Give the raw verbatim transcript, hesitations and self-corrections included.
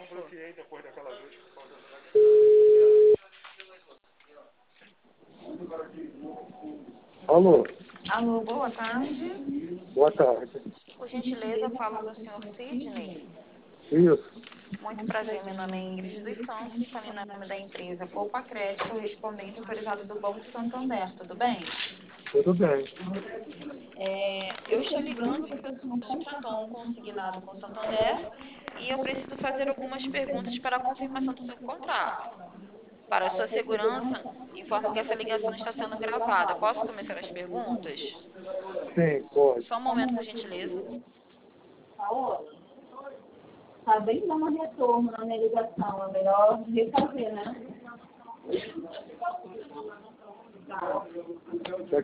Isso. Alô? Alô, boa tarde. Boa tarde. Por gentileza, eu falo com o senhor Sidney. Isso. Muito prazer, meu nome é Ingrid dos Santos, falo em nome da empresa Poupa Crédito, correspondente autorizado do Banco Santander, tudo bem? Tudo bem. É, eu estou ligando porque o senhor contratou um consignado com o Santander e eu preciso fazer algumas perguntas para a confirmação do seu contrato. Para a sua segurança, informo que essa ligação está sendo gravada. Posso começar as perguntas? Sim, pode. Só um momento, por gentileza. Acabei de dar um retorno na minha ligação, é melhor refazer, né?